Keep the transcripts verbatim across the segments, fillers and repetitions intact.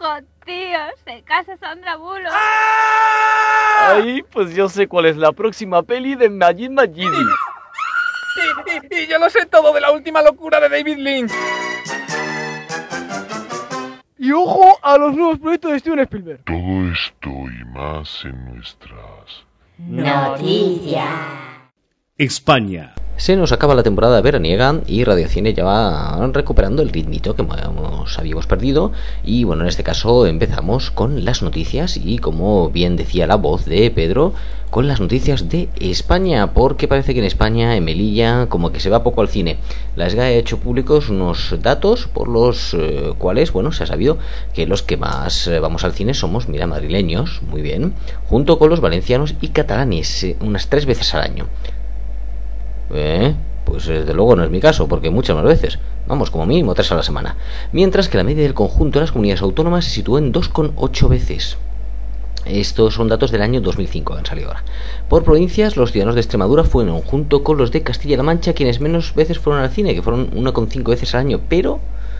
hijo, tío, se casa Sandra Bullock. Ay, pues yo sé cuál es la próxima peli de Majid Majidi. Y, y, y yo lo sé todo de la última locura de David Lynch. Y ojo a los nuevos proyectos de Steven Spielberg. Todo esto y más en nuestras Noticias. España. Se nos acaba la temporada veraniega y Radiocine ya va recuperando el ritmito que hemos, habíamos perdido. Y bueno, en este caso empezamos con las noticias y, como bien decía la voz de Pedro, con las noticias de España, porque parece que en España, en Melilla, como que se va poco al cine. La S G A ha hecho públicos unos datos por los eh, cuales, bueno, se ha sabido que los que más eh, vamos al cine somos, mira, madrileños, muy bien, junto con los valencianos y catalanes, eh, unas tres veces al año. Eh, pues desde luego no es mi caso, porque muchas más veces, vamos, como mínimo tres a la semana. Mientras que la media del conjunto de las comunidades autónomas se sitúa en dos coma ocho veces. Estos son datos del año dos mil cinco que han salido ahora. Por provincias, los ciudadanos de Extremadura fueron, junto con los de Castilla-La Mancha, quienes menos veces fueron al cine, que fueron uno coma cinco veces al año, pero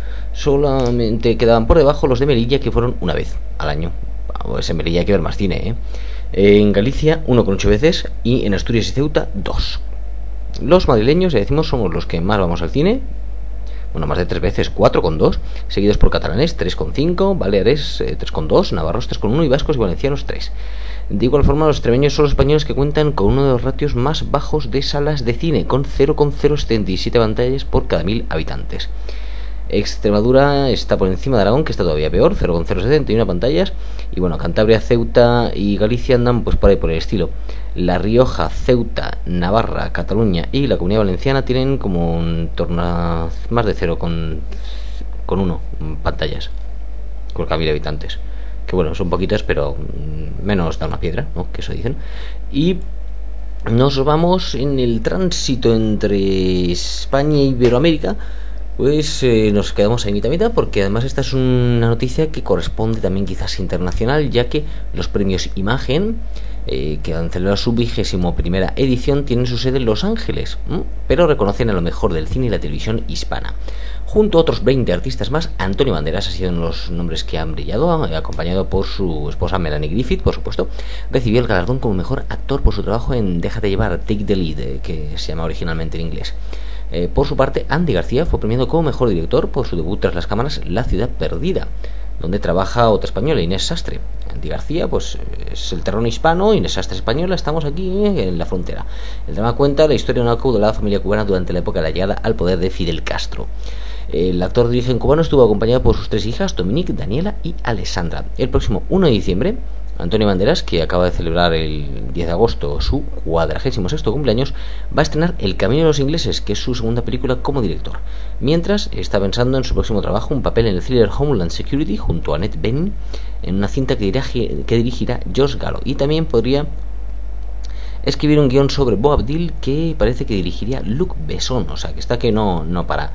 solamente quedaban por debajo los de Melilla, que fueron una vez al año. Pues en Melilla hay que ver más cine, ¿eh? En Galicia, uno coma ocho veces, y en Asturias y Ceuta, dos. Los madrileños, ya decimos, somos los que más vamos al cine. Bueno, más de tres veces, cuatro coma dos, seguidos por catalanes, tres coma cinco, baleares, eh, tres coma dos, navarros, tres coma uno y vascos y valencianos, tres. De igual forma, los extremeños son los españoles que cuentan con uno de los ratios más bajos de salas de cine, con cero coma setenta y siete pantallas por cada mil habitantes. Extremadura está por encima de Aragón, que está todavía peor, cero coma setenta y uno pantallas. Y bueno, Cantabria, Ceuta y Galicia andan pues por ahí, por el estilo. La Rioja, Ceuta, Navarra, Cataluña y la Comunidad Valenciana tienen como en torno a más de cero coma uno pantallas por cada mil habitantes. Que bueno, son poquitas, pero menos da una piedra, ¿no? Que eso dicen. Y nos vamos en el tránsito entre España y Iberoamérica. Pues eh, nos quedamos ahí mitad a mitad, porque además esta es una noticia que corresponde también quizás internacional, ya que los premios Imagen, eh, que han celebrado su vigésimo primera edición, tienen su sede en Los Ángeles, ¿m? pero reconocen a lo mejor del cine y la televisión hispana. Junto a otros veinte artistas más, Antonio Banderas ha sido uno de los nombres que han brillado, eh, acompañado por su esposa Melanie Griffith, por supuesto. Recibió el galardón como mejor actor por su trabajo en Déjate llevar, Take the Lead, eh, que se llama originalmente en inglés. Eh, por su parte, Andy García fue premiado como mejor director por su debut tras las cámaras La ciudad perdida, donde trabaja otra española, Inés Sastre. Andy García pues es el terreno hispano, Inés Sastre española, estamos aquí eh, en la frontera. El drama cuenta la historia de una acaudalada familia cubana durante la época de la llegada al poder de Fidel Castro. El actor de origen cubano estuvo acompañado por sus tres hijas, Dominique, Daniela y Alessandra. El próximo uno de diciembre, Antonio Banderas, que acaba de celebrar el diez de agosto su cuadragésimo sexto cumpleaños, va a estrenar El camino de los ingleses, que es su segunda película como director. Mientras, está pensando en su próximo trabajo, un papel en el thriller Homeland Security junto a Annette Bening, en una cinta que, dirige, que dirigirá Josh Gallo. Y también podría escribir un guión sobre Boab Dil que parece que dirigiría Luc Besson, o sea que está que no, no para.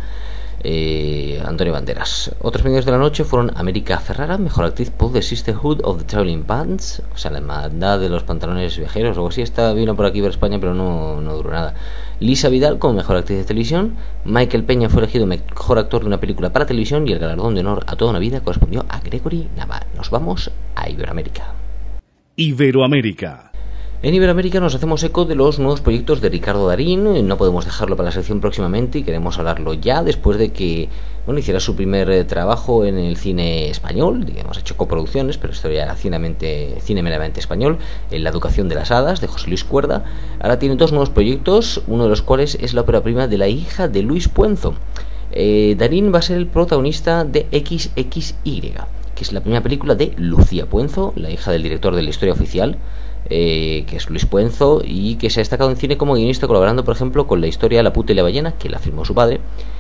Eh, Antonio Banderas. Otros premios de la noche fueron América Ferrara, mejor actriz por The Sisterhood of the Traveling Pants, o sea, la hermandad de los pantalones viajeros o algo así. Esta vino por aquí por España, pero no, no duró nada. Lisa Vidal como mejor actriz de televisión. Michael Peña fue elegido mejor actor de una película para televisión, y el galardón de honor a toda una vida correspondió a Gregory Navar. Nos vamos a Iberoamérica. Iberoamérica. En Iberoamérica nos hacemos eco de los nuevos proyectos de Ricardo Darín. No podemos dejarlo para la sección próximamente y queremos hablarlo ya, después de que bueno, hiciera su primer eh, trabajo en el cine español. Digamos, ha hecho coproducciones, pero esto ya era cinemente, cine meramente español, en La educación de las hadas, de José Luis Cuerda. Ahora tiene dos nuevos proyectos, uno de los cuales es la ópera prima de la hija de Luis Puenzo. Eh, Darín va a ser el protagonista de equis equis y, que es la primera película de Lucía Puenzo, la hija del director de La historia oficial, Eh, que es Luis Puenzo, y que se ha destacado en cine como guionista, colaborando por ejemplo con La historia La puta y la ballena, que la firmó su padre,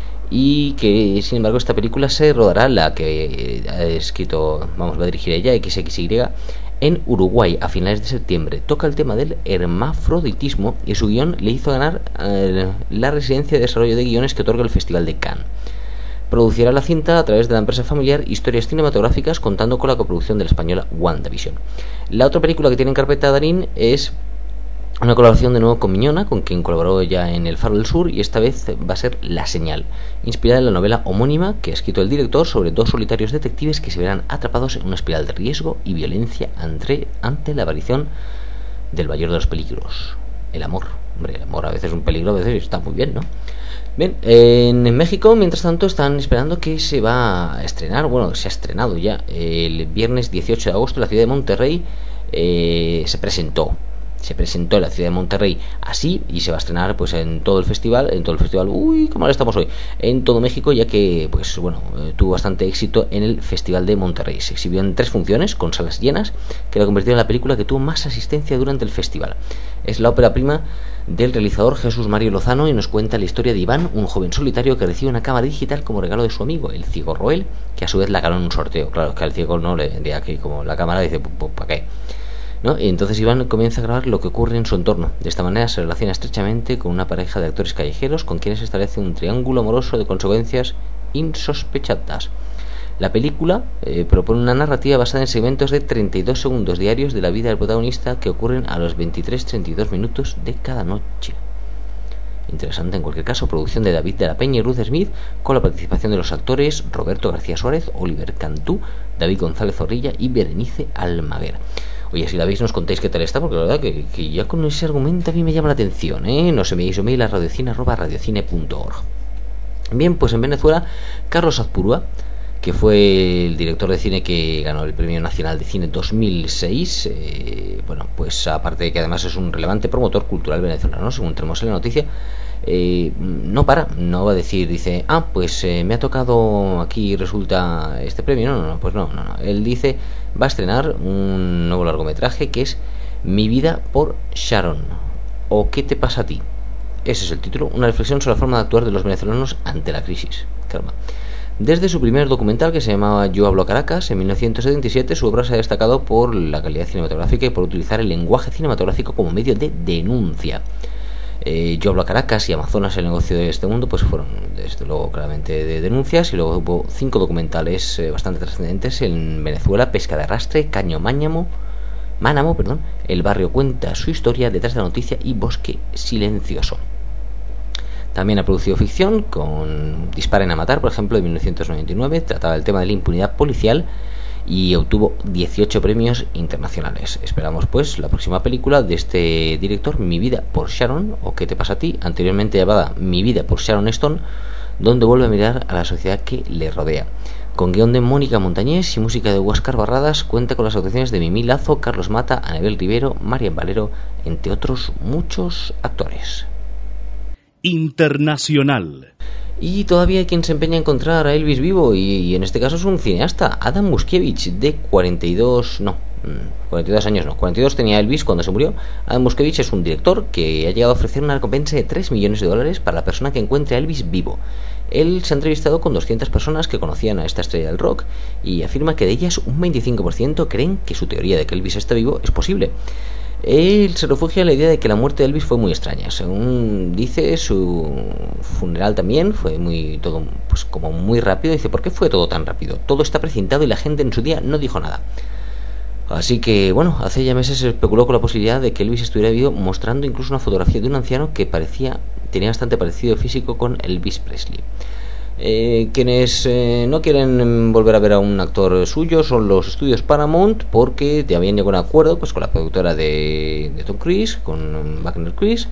y que sin embargo esta película se rodará, la que ha escrito, vamos, va a dirigir ella, equis equis y, en Uruguay a finales de septiembre. Toca el tema del hermafroditismo y su guión le hizo ganar eh, la residencia de desarrollo de guiones que otorga el Festival de Cannes. Producirá la cinta a través de la empresa familiar Historias Cinematográficas, contando con la coproducción de la española WandaVision. La otra película que tiene en carpeta Darín es Una colaboración de nuevo con Miñona, con quien colaboró ya en El Faro del Sur, y esta vez va a ser La Señal, inspirada en la novela homónima que ha escrito el director sobre dos solitarios detectives que se verán atrapados en una espiral de riesgo y violencia ante, ante la aparición del mayor de los peligros, el amor. Hombre, el amor a veces es un peligro, a veces está muy bien, ¿no? Bien, en México, mientras tanto, están esperando que se va a estrenar, bueno, se ha estrenado ya, el viernes dieciocho de agosto en la ciudad de Monterrey, eh, se presentó. Se presentó en la ciudad de Monterrey así y se va a estrenar pues en todo el festival, en todo el festival, uy, qué mal estamos hoy, en todo México, ya que pues bueno, eh, tuvo bastante éxito en el Festival de Monterrey. Se exhibió en tres funciones con salas llenas, que la convirtió en la película que tuvo más asistencia durante el festival. Es la ópera prima del realizador Jesús Mario Lozano y nos cuenta la historia de Iván, un joven solitario que recibe una cámara digital como regalo de su amigo, el ciego Roel, que a su vez la ganó en un sorteo. Claro, que al ciego no le vendría aquí como la cámara, dice, ¿para qué? ¿No? Y entonces Iván comienza a grabar lo que ocurre en su entorno. De esta manera se relaciona estrechamente con una pareja de actores callejeros con quienes establece un triángulo amoroso de consecuencias insospechadas. La película eh, propone una narrativa basada en segmentos de treinta y dos segundos diarios de la vida del protagonista que ocurren a los veintitrés treinta y dos minutos de cada noche. Interesante en cualquier caso, producción de David de la Peña y Ruth Smith, con la participación de los actores Roberto García Suárez, Oliver Cantú, David González Zorrilla y Berenice Almaguer. Oye, si la veis nos contáis qué tal está, porque la verdad que, que ya con ese argumento a mí me llama la atención, ¿eh? No se me hizo mail a radiocine arroba radiocine punto org. Bien, pues en Venezuela, Carlos Azpurúa, que fue el director de cine que ganó el Premio Nacional de Cine dos mil seis, eh, bueno, pues aparte de que además es un relevante promotor cultural venezolano, según tenemos en la noticia, eh, no para, no va a decir, dice, ah, pues eh, me ha tocado aquí, resulta este premio, no, no, no, pues no, no, no, él dice, va a estrenar un nuevo largometraje que es Mi vida por Sharon, o ¿Qué te pasa a ti? Ese es el título, una reflexión sobre la forma de actuar de los venezolanos ante la crisis. Calma. Desde su primer documental, que se llamaba Yo hablo Caracas, en mil novecientos setenta y siete, su obra se ha destacado por la calidad cinematográfica y por utilizar el lenguaje cinematográfico como medio de denuncia. Eh, Yo hablo Caracas y Amazonas, el negocio de este mundo, pues fueron desde luego claramente de denuncias, y luego hubo cinco documentales eh, bastante trascendentes en Venezuela: Pesca de arrastre, Caño Máñamo, Mánamo, perdón, El barrio cuenta su historia, Detrás de la noticia y Bosque silencioso. También ha producido ficción con Disparen a matar, por ejemplo, de mil novecientos noventa y nueve, trataba el tema de la impunidad policial y obtuvo dieciocho premios internacionales. Esperamos pues la próxima película de este director, Mi vida por Sharon, o ¿Qué te pasa a ti?, anteriormente llamada Mi vida por Sharon Stone, donde vuelve a mirar a la sociedad que le rodea. Con guión de Mónica Montañés y música de Huáscar Barradas, cuenta con las actuaciones de Mimí Lazo, Carlos Mata, Anabel Rivero, Marian Valero, entre otros muchos actores. Internacional. Y todavía hay quien se empeña a encontrar a Elvis vivo, y, y en este caso es un cineasta, Adam Muskiewicz, de cuarenta y dos, no, cuarenta y dos años no, cuarenta y dos tenía Elvis cuando se murió. Adam Muskiewicz es un director que ha llegado a ofrecer una recompensa de tres millones de dólares para la persona que encuentre a Elvis vivo. Él se ha entrevistado con doscientas personas que conocían a esta estrella del rock y afirma que de ellas un veinticinco por ciento creen que su teoría de que Elvis está vivo es posible. Él se refugia en la idea de que la muerte de Elvis fue muy extraña. Según dice, su funeral también fue muy todo pues como muy rápido. Dice, ¿por qué fue todo tan rápido? Todo está precintado y la gente en su día no dijo nada. Así que, bueno, hace ya meses se especuló con la posibilidad de que Elvis estuviera vivo, mostrando incluso una fotografía de un anciano que parecía tenía bastante parecido físico con Elvis Presley. Eh, quienes eh, no quieren volver a ver a un actor suyo son los estudios Paramount, porque te habían llegado a un acuerdo pues con la productora de, de Tom Cruise, con Wagner Cruise,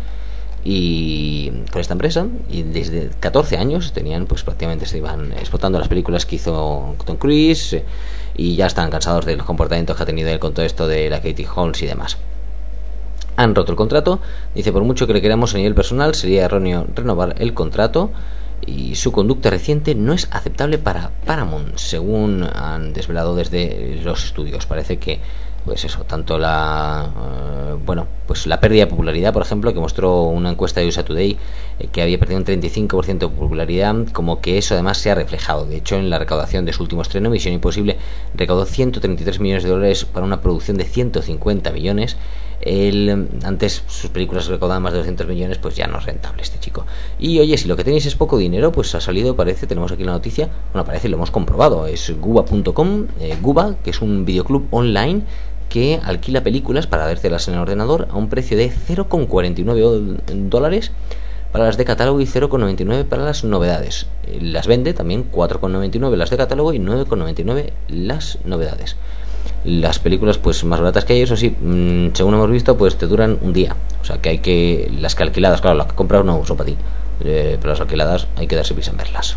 y con esta empresa, y desde catorce años tenían pues prácticamente se iban explotando las películas que hizo Tom Cruise, eh, y ya están cansados de los comportamientos que ha tenido él con todo esto de la Katie Holmes y demás. Han roto el contrato. Dice, por mucho que le queramos a nivel personal, sería erróneo renovar el contrato, y su conducta reciente no es aceptable para Paramount, según han desvelado desde los estudios. Parece que, pues eso, tanto la uh, bueno, pues la pérdida de popularidad, por ejemplo, que mostró una encuesta de U S A Today, eh, que había perdido un treinta y cinco por ciento de popularidad, como que eso además se ha reflejado. De hecho, en la recaudación de su último estreno, Misión Imposible, recaudó ciento treinta y tres millones de dólares para una producción de ciento cincuenta millones. Él, antes sus películas recaudaban más de doscientos millones, pues ya no es rentable este chico. Y oye, si lo que tenéis es poco dinero, pues ha salido, parece, tenemos aquí la noticia, bueno, parece, lo hemos comprobado, es guba punto com, eh, Guba, que es un videoclub online que alquila películas para vérselas en el ordenador a un precio de cero coma cuarenta y nueve dólares para las de catálogo y cero coma noventa y nueve para las novedades. Las vende también cuatro coma noventa y nueve las de catálogo y nueve coma noventa y nueve las novedades. Las películas pues más baratas que hay, eso sí, mmm, según hemos visto, pues te duran un día. O sea que hay que... Las que alquiladas, claro, las que compras no son para ti, eh, pero las alquiladas hay que darse prisa en verlas.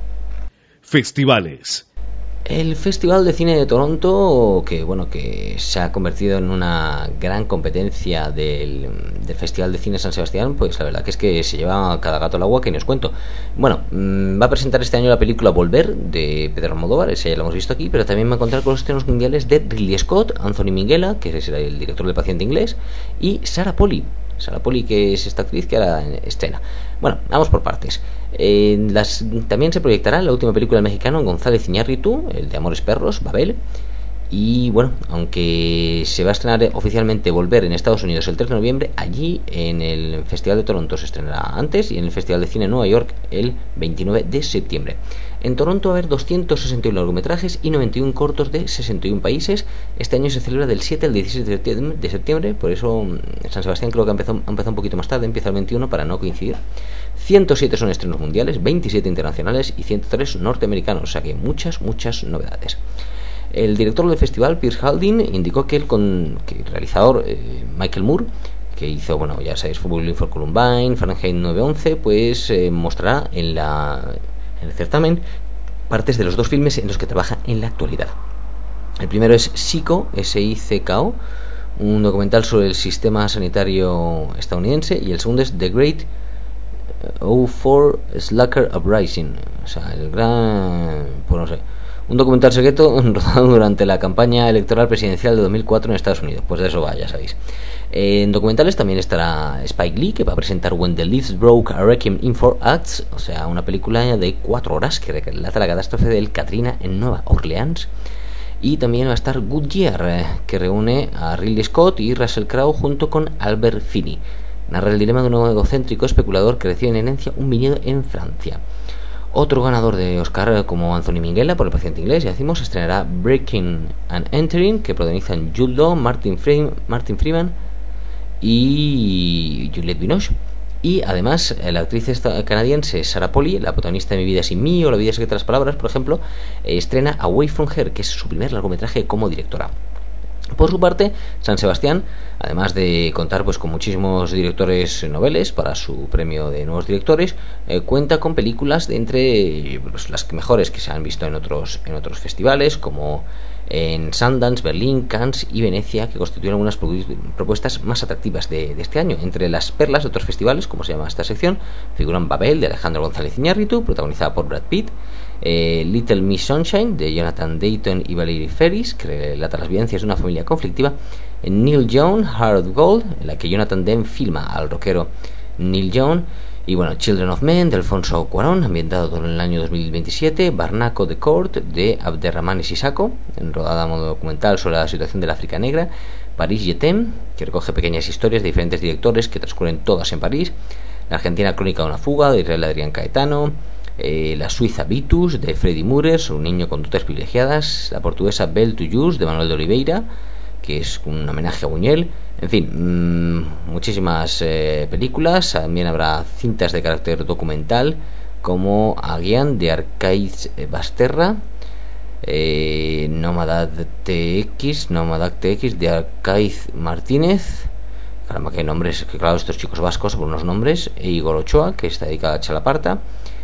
Festivales. El Festival de Cine de Toronto, que bueno, que se ha convertido en una gran competencia del, del Festival de Cine San Sebastián, pues la verdad que es que se lleva cada gato al agua, que ni os cuento. Bueno, mmm, va a presentar este año la película Volver, de Pedro Almodóvar, esa ya la hemos visto aquí, pero también va a encontrar con los estrenos mundiales de Ridley Scott, Anthony Minghella, que es el director del Paciente Inglés, y Sarah Polley. Sarah Polley, que es esta actriz que ahora estrena. Bueno, vamos por partes. Eh, las, también se proyectará la última película del mexicano González Iñárritu, el de Amores Perros, Babel. Y bueno, aunque se va a estrenar oficialmente Volver en Estados Unidos el tres de noviembre, allí en el Festival de Toronto se estrenará antes y en el Festival de Cine de Nueva York el veintinueve de septiembre. En Toronto va a haber doscientos sesenta y uno largometrajes y noventa y uno cortos de sesenta y uno países. Este año se celebra del siete al dieciséis de septiembre, por eso San Sebastián creo que ha empezado, ha empezado un poquito más tarde, empieza el veintiuno para no coincidir. ciento siete son estrenos mundiales, veintisiete internacionales y ciento tres norteamericanos, o sea que muchas, muchas novedades. El director del festival, Pierce Haldin, indicó que el, con, que el realizador eh, Michael Moore, que hizo, bueno, ya sabéis, Bowling for Columbine, Fahrenheit nueve once, pues eh, mostrará en, la, en el certamen partes de los dos filmes en los que trabaja en la actualidad. El primero es Sico, S I C K O, un documental sobre el sistema sanitario estadounidense, y el segundo es The Great O cuatro Slacker Uprising, o sea, el gran... pues no sé... un documental secreto rodado durante la campaña electoral presidencial de dos mil cuatro en Estados Unidos. Pues de eso va, ya sabéis. En documentales también estará Spike Lee, que va a presentar When the Leaves Broke, a Requiem in Four Acts, o sea, una película de cuatro horas que relata la catástrofe del Katrina en Nueva Orleans. Y también va a estar Goodyear, que reúne a Ridley Scott y Russell Crowe junto con Albert Finney. Narra el dilema de un egocéntrico especulador que recibe en herencia un viñedo en Francia. Otro ganador de Oscar como Anthony Minghella por El Paciente Inglés, ya decimos, estrenará Breaking and Entering, que protagonizan Jude Law, Martin, Fre- Martin Freeman y Juliette Binoche. Y además la actriz canadiense Sarah Polley, la protagonista de Mi vida sin mí o La vida secreta de las palabras, por ejemplo, estrena Away from Her, que es su primer largometraje como directora. Por su parte, San Sebastián, además de contar pues con muchísimos directores noveles para su premio de nuevos directores, eh, cuenta con películas de entre pues, las mejores que se han visto en otros en otros festivales, como en Sundance, Berlín, Cannes y Venecia, que constituyen algunas propuestas más atractivas de, de este año. Entre las perlas de otros festivales, como se llama esta sección, figuran Babel, de Alejandro González Iñárritu, protagonizada por Brad Pitt, eh, Little Miss Sunshine, de Jonathan Dayton y Valerie Ferris, que relata las vivencias de una familia conflictiva, Neil Young, Heart of Gold, en la que Jonathan Demme filma al rockero Neil Young, y bueno, Children of Men, de Alfonso Cuarón, ambientado en el año dos mil veintisiete, Barnaco de Court, de Abderrahmane Sissako, rodada a modo documental sobre la situación del África Negra, París Jetem, que recoge pequeñas historias de diferentes directores que transcurren todas en París, la Argentina Crónica de una fuga, de Israel Adrián Caetano, eh, la Suiza Vitus, de Freddy Mures, un niño con dotes privilegiadas, la portuguesa Belle to Use, de Manuel de Oliveira, que es un homenaje a Buñuel. En fin, mmm, muchísimas eh, películas. También habrá cintas de carácter documental, como Aguian, de Arcaiz Basterra, eh, Nómada T X, Nómada T X, de Arcaiz Martínez. Caramba, qué nombres, que claro, estos chicos vascos por unos nombres. E Igor Ochoa, que está dedicada a Chalaparta.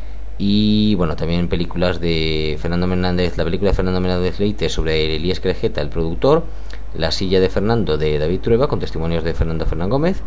Y bueno, también películas de Fernando Menéndez, la película de Fernando Menéndez Leite sobre Elías Crejeta, el productor, La silla de Fernando, de David Trueba, con testimonios de Fernando Fernán Gómez,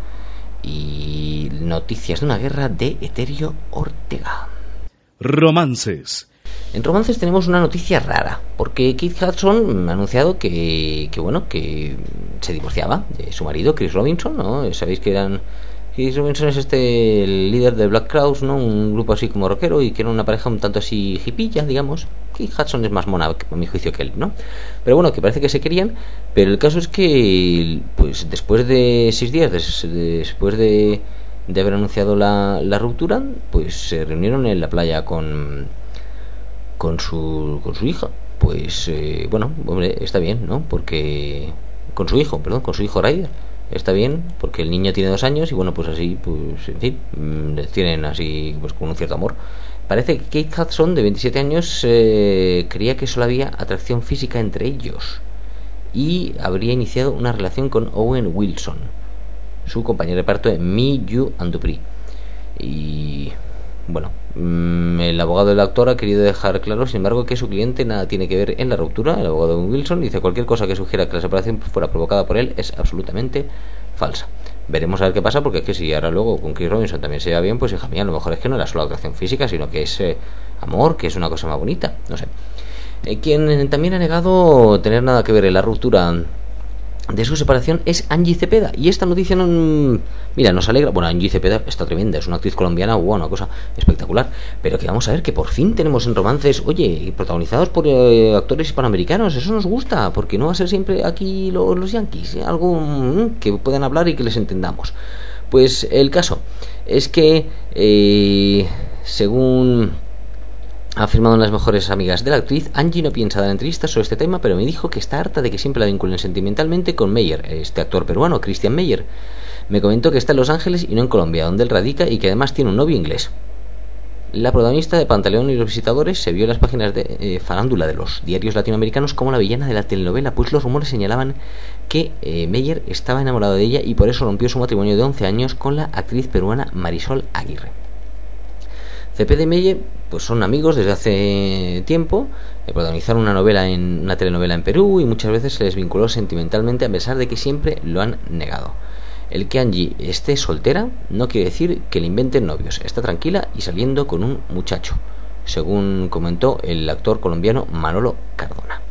y Noticias de una guerra, de Eterio Ortega. Romances. En romances tenemos una noticia rara, porque Kate Hudson ha anunciado que, que bueno, que se divorciaba de su marido Chris Robinson, ¿no? Sabéis que eran... Chris Robinson es este el líder de Black Crowes, ¿no? Un grupo así como rockero, y que era una pareja un tanto así hippilla, digamos. Kate Hudson es más mona, a mi juicio, que él, ¿no? Pero bueno, que parece que se querían. Pero el caso es que, pues después de seis días, des, después de, de haber anunciado la, la ruptura, pues se reunieron en la playa con con su con su hija. Pues eh, bueno, hombre, está bien, ¿no? Porque con su hijo, perdón, con su hijo Ryder. Está bien, porque el niño tiene dos años y bueno, pues así, pues en fin, mmm, tienen así, pues con un cierto amor. Parece que Kate Hudson, de veintisiete años, eh, creía que solo había atracción física entre ellos y habría iniciado una relación con Owen Wilson, su compañero de reparto en Me, You and Dupree. Y bueno, mmm, el abogado del actor ha querido dejar claro, sin embargo, que su cliente nada tiene que ver en la ruptura. El abogado de Owen Wilson dice: cualquier cosa que sugiera que la separación fuera provocada por él es absolutamente falsa. Veremos a ver qué pasa, porque es que si ahora luego con Chris Robinson también se lleva bien, pues hija mía, a lo mejor es que no era solo atracción física, sino que es eh, amor, que es una cosa más bonita, no sé. Eh, quien también ha negado tener nada que ver en la ruptura de su separación es Angie Cepeda, y esta noticia no, mira, nos alegra. Bueno, Angie Cepeda está tremenda, es una actriz colombiana, wow, una cosa espectacular, pero que vamos a ver que por fin tenemos en romances, oye, protagonizados por eh, actores hispanoamericanos. Eso nos gusta, porque no va a ser siempre aquí los, los yanquis, ¿eh? Algo mmm, que puedan hablar y que les entendamos. Pues el caso es que eh, según ha afirmado en las mejores amigas de la actriz, Angie no piensa dar entrevistas sobre este tema, pero me dijo que está harta de que siempre la vinculen sentimentalmente con Meyer, este actor peruano, Christian Meyer. Me comentó que está en Los Ángeles y no en Colombia, donde él radica, y que además tiene un novio inglés. La protagonista de Pantaleón y los visitadores se vio en las páginas de eh, farándula de los diarios latinoamericanos como la villana de la telenovela, pues los rumores señalaban que eh, Meyer estaba enamorado de ella y por eso rompió su matrimonio de once años con la actriz peruana Marisol Aguirre. Cepeda y Meyer pues son amigos desde hace tiempo, eh, protagonizaron una novela en una telenovela en Perú y muchas veces se les vinculó sentimentalmente, a pesar de que siempre lo han negado. El que Angie esté soltera no quiere decir que le inventen novios, está tranquila y saliendo con un muchacho, según comentó el actor colombiano Manolo Cardona.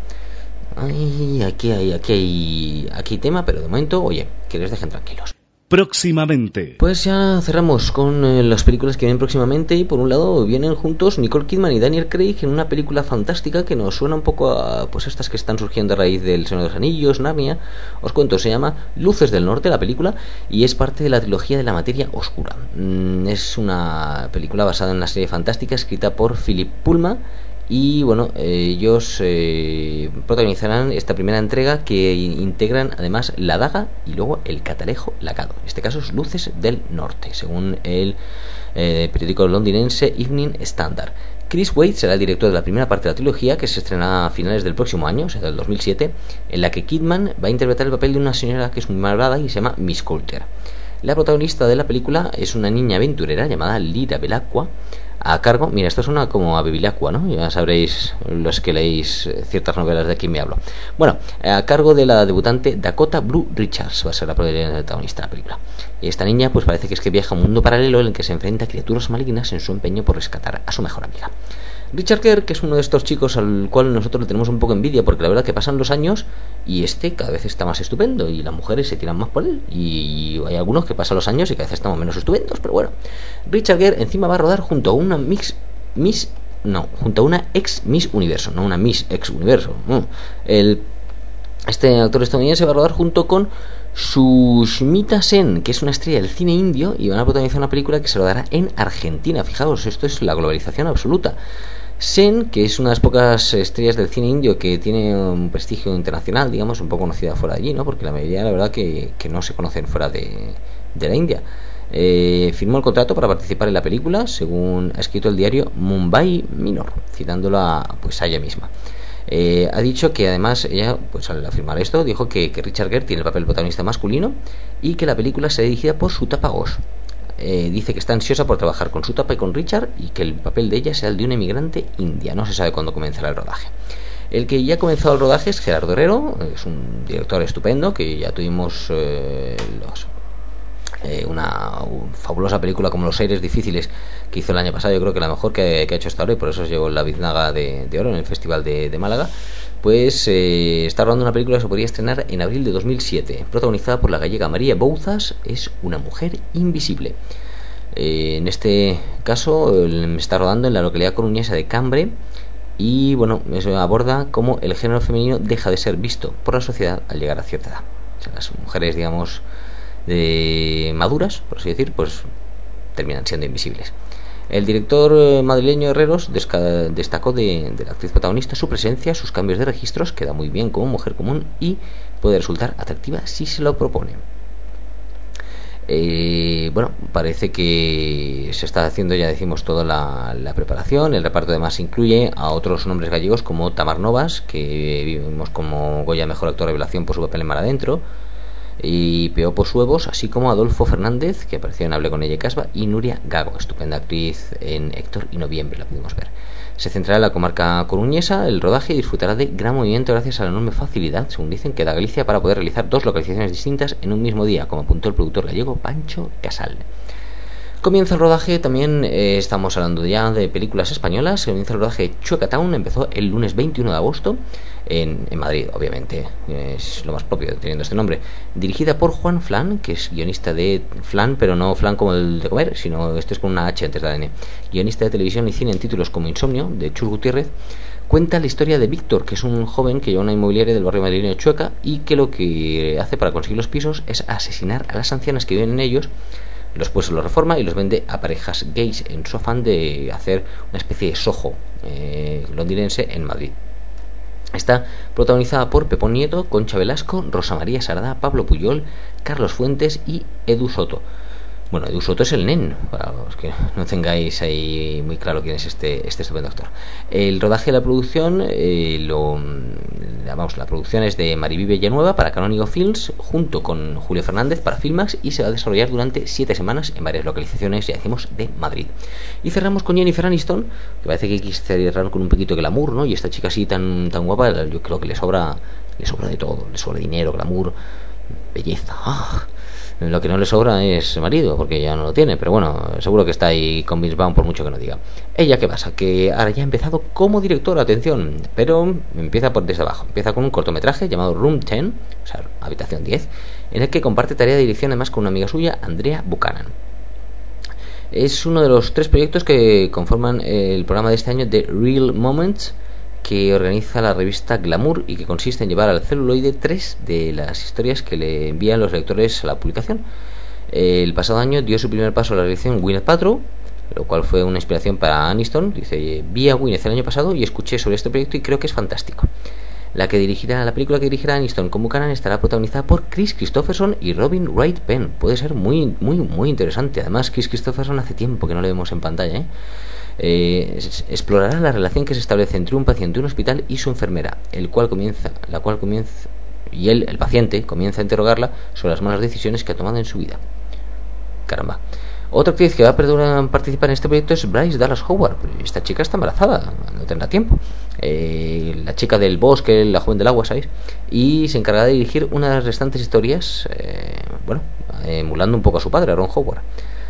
Ay, aquí hay, aquí hay, aquí hay tema, pero de momento, oye, que les dejen tranquilos. Próximamente. Pues ya cerramos con eh, las películas que vienen próximamente, y por un lado vienen juntos Nicole Kidman y Daniel Craig en una película fantástica que nos suena un poco a pues estas que están surgiendo a raíz del Señor de los Anillos, Narnia. Os cuento, se llama Luces del Norte la película y es parte de la trilogía de la Materia Oscura. Mm, es una película basada en una serie fantástica escrita por Philip Pullman. Y bueno, eh, ellos eh, protagonizarán esta primera entrega, que integran además la daga y luego el catalejo lacado. En este caso es Luces del Norte, según el eh, periódico londinense Evening Standard. Chris Wade será el director de la primera parte de la trilogía, que se estrenará a finales del próximo año, o sea, del dos mil siete, en la que Kidman va a interpretar el papel de una señora que es muy malvada y se llama Miss Coulter. La protagonista de la película es una niña aventurera llamada Lyra Belacqua, a cargo, mira, esto suena como a Bevilacqua, ¿no? Ya sabréis los que leéis ciertas novelas de quién me hablo. Bueno, a cargo de la debutante Dakota Blue Richards va a ser la protagonista de la película. Y esta niña pues parece que es que viaja a un mundo paralelo en el que se enfrenta a criaturas malignas en su empeño por rescatar a su mejor amiga. Richard Gere, que es uno de estos chicos al cual nosotros le tenemos un poco envidia, porque la verdad que pasan los años y este cada vez está más estupendo y las mujeres se tiran más por él, y hay algunos que pasan los años y cada vez estamos menos estupendos, pero bueno. Richard Gere encima va a rodar junto a una mix, Miss, no, junto a una ex Miss Universo, no una Miss ex Universo. No. El, este actor estadounidense va a rodar junto con Sushmita Sen, que es una estrella del cine indio, y van a protagonizar una película que se rodará en Argentina. Fijaos, esto es la globalización absoluta. Sen, que es una de las pocas estrellas del cine indio que tiene un prestigio internacional, digamos, un poco conocida fuera de allí, ¿no? Porque la mayoría, la verdad, que, que no se conocen fuera de, de la India. Eh, firmó el contrato para participar en la película, según ha escrito el diario Mumbai Minor, citándola pues a ella misma. Eh, ha dicho que además ella, pues al afirmar esto, dijo que, que Richard Gere tiene el papel protagonista masculino y que la película será dirigida por Sutapa Ghosh. Eh, dice que está ansiosa por trabajar con Sutapa y con Richard, y que el papel de ella será el de una inmigrante india. No se sabe cuándo comenzará el rodaje. El que ya ha comenzado el rodaje es Gerardo Herrero, es un director estupendo que ya tuvimos eh, los, eh, una, una fabulosa película como Los Aires Difíciles, que hizo el año pasado. Yo creo que la mejor que, que ha hecho hasta ahora, y por eso se llevó la Biznaga de, de Oro en el Festival de, de Málaga. Pues eh, está rodando una película que se podría estrenar en abril de dos mil siete, protagonizada por la gallega María Bouzas. Es una mujer invisible. Eh, en este caso eh, está rodando en la localidad coruñesa de Cambre, y bueno, eso aborda cómo el género femenino deja de ser visto por la sociedad al llegar a cierta edad. O sea, las mujeres, digamos, de maduras, por así decir, pues terminan siendo invisibles. El director madrileño Herreros destacó de, de la actriz protagonista su presencia, sus cambios de registros, queda muy bien como mujer común y puede resultar atractiva si se lo propone. Eh, bueno, parece que se está haciendo, ya decimos, toda la, la preparación. El reparto además incluye a otros nombres gallegos como Tamar Novas, que vimos como Goya Mejor Actor Revelación por su papel en Mar Adentro, y Peo Posuevos, así como Adolfo Fernández, que apareció en Hablé con ella y Casba, y Nuria Gago, estupenda actriz en Héctor y Noviembre, la pudimos ver. Se centrará en la comarca coruñesa el rodaje y disfrutará de gran movimiento gracias a la enorme facilidad, según dicen, que da Galicia para poder realizar dos localizaciones distintas en un mismo día, como apuntó el productor gallego Pancho Casal. Comienza el rodaje, también eh, estamos hablando ya de películas españolas. Comienza el rodaje Chueca Town, empezó el lunes veintiuno de agosto en, en Madrid, obviamente, es lo más propio teniendo este nombre. Dirigida por Juan Flan, que es guionista de Flan, pero no Flan como el de comer, sino este es con una H antes de la N. Guionista de televisión y cine en títulos como Insomnio, de Chus Gutiérrez. Cuenta la historia de Víctor, que es un joven que lleva una inmobiliaria del barrio madrileño de Chueca y que lo que hace para conseguir los pisos es asesinar a las ancianas que viven en ellos. Los pues los reforma y los vende a parejas gays en su afán de hacer una especie de Soho eh, londinense en Madrid. Está protagonizada por Pepón Nieto, Concha Velasco, Rosa María Sardá, Pablo Puyol, Carlos Fuentes y Edu Soto. Bueno, Edu Soto es el nen, para los que no tengáis ahí muy claro quién es este, este estupendo actor. El rodaje de la producción, eh, lo, vamos, la producción es de Mariví Villanueva para Canónigo Films, junto con Julio Fernández para Filmax, y se va a desarrollar durante siete semanas en varias localizaciones, ya decimos, de Madrid. Y cerramos con Jennifer Aniston, que parece que quise cerrar con un poquito de glamour, ¿no? Y esta chica así tan, tan guapa, yo creo que le sobra, le sobra de todo, le sobra dinero, glamour, belleza. ¡Ah! Lo que no le sobra es marido, porque ya no lo tiene, pero bueno, seguro que está ahí con Vince Vaughn por mucho que no diga. Ella, ¿qué pasa? Que ahora ya ha empezado como directora, atención, pero empieza por desde abajo. Empieza con un cortometraje llamado Room diez, o sea, Habitación diez, en el que comparte tarea de dirección además con una amiga suya, Andrea Buchanan. Es uno de los tres proyectos que conforman el programa de este año de Real Moments, que organiza la revista Glamour y que consiste en llevar al celuloide tres de las historias que le envían los lectores a la publicación. El pasado año dio su primer paso a la dirección Gwyneth Paltrow, lo cual fue una inspiración para Aniston. Dice, vi a Gwyneth el año pasado y escuché sobre este proyecto y creo que es fantástico. La que dirigirá, la película que dirigirá Aniston con Buchanan estará protagonizada por Chris Christopherson y Robin Wright Penn. Puede ser muy, muy, muy interesante. Además, Chris Christopherson hace tiempo que no le vemos en pantalla, ¿eh? Eh, explorará la relación que se establece entre un paciente de un hospital y su enfermera, el cual comienza, la cual comienza y él, el paciente, comienza a interrogarla sobre las malas decisiones que ha tomado en su vida. Caramba. Otra actriz que va a participar en este proyecto es Bryce Dallas Howard. Esta chica está embarazada, no tendrá tiempo. Eh, la chica del bosque, la joven del agua, ¿sabéis? Y se encargará de dirigir una de las restantes historias, eh, bueno, emulando un poco a su padre, a Ron Howard.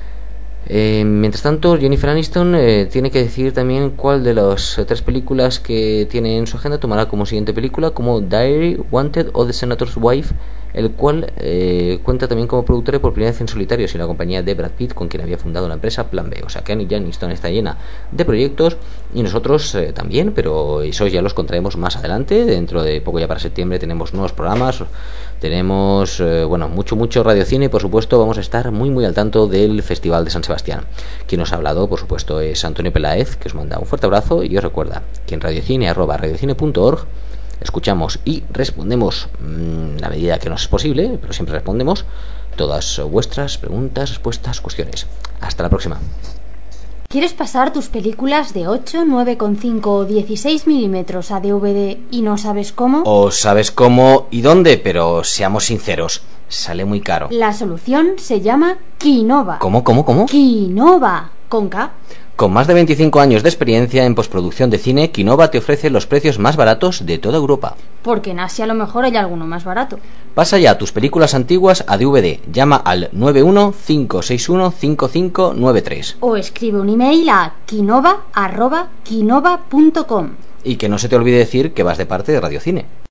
Eh, mientras tanto, Jennifer Aniston eh, tiene que decidir también cuál de las eh, tres películas que tiene en su agenda tomará como siguiente película, como Diary, Wanted o The Senator's Wife, el cual eh, cuenta también como productora y por primera vez en solitario, sin la compañía de Brad Pitt, con quien había fundado la empresa Plan B. O sea que Aniston está llena de proyectos y nosotros eh, también, pero esos ya los contraemos más adelante. Dentro de poco, ya para septiembre, tenemos nuevos programas, tenemos eh, bueno, mucho, mucho radiocine y por supuesto vamos a estar muy, muy al tanto del Festival de San Sebastián. Quien nos ha hablado, por supuesto, es Antonio Peláez, que os manda un fuerte abrazo y os recuerda que en radiocine arroba radiocine punto org escuchamos y respondemos mmm, la medida que nos es posible, pero siempre respondemos todas vuestras preguntas, respuestas, cuestiones. Hasta la próxima. ¿Quieres pasar tus películas de ocho, nueve coma cinco o dieciséis milímetros a D V D y no sabes cómo? O sabes cómo y dónde, pero seamos sinceros, sale muy caro. La solución se llama Kinova. ¿Cómo, cómo, cómo? Kinova, con K. Con más de veinticinco años de experiencia en postproducción de cine, Kinova te ofrece los precios más baratos de toda Europa. Porque en Asia a lo mejor hay alguno más barato. Pasa ya tus películas antiguas a D V D. Llama al nueve uno cinco seis uno cinco cinco nueve tres. O escribe un email a kinova arroba kinova punto com. Y que no se te olvide decir que vas de parte de Radiocine.